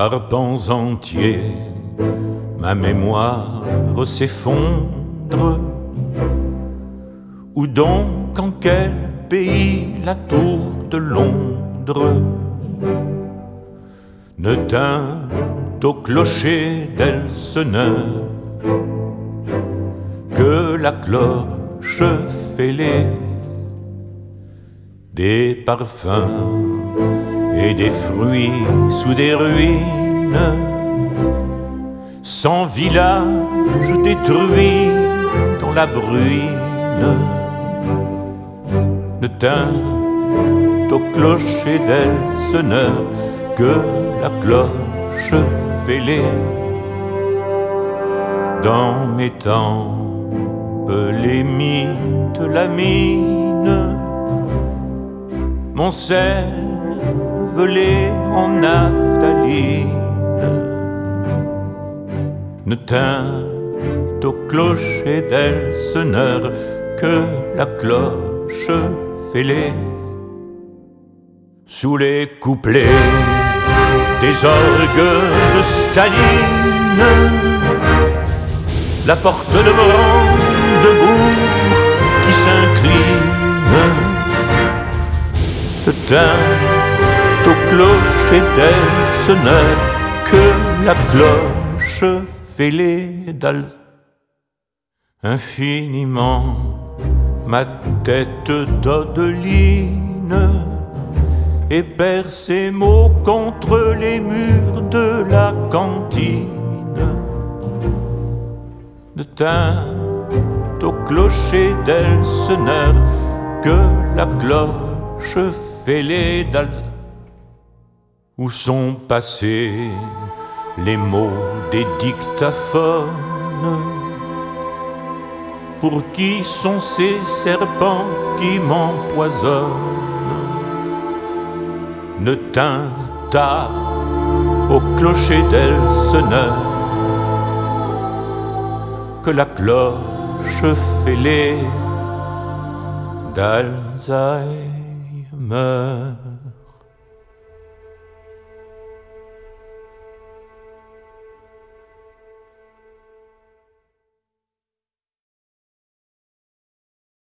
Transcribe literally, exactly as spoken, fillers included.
par pans entiers, ma mémoire s'effondre. Où donc, en quel pays, la tour de Londres ne tint au clocher d'Elseneur que la cloche fêlée des parfums et des fruits sous des ruines, sans village détruit dans la bruine, ne tint au clocher d'Elseneur que la cloche fêlée. Dans mes tempes les mythes laminent mon cervelet en naphtaline, ne tint au clocher d'Elseneur que la cloche fêlée. Sous les couplets des orgues de Staline, la porte de Brandebourg qui s'incline, ne tint au clocher d'Elseneur que la cloche fêlée d'Al. Infiniment ma tête d'Odeline et perd ses mots contre les murs de la cantine, ne tint au clocher d'Elseneur que la cloche fêlée d'Al. Où sont passés les mots des dictaphones? Pour qui sont ces serpents qui m'empoisonnent? Ne tint au clocher d'Elseneur que la cloche fêlée d'Alzheimer.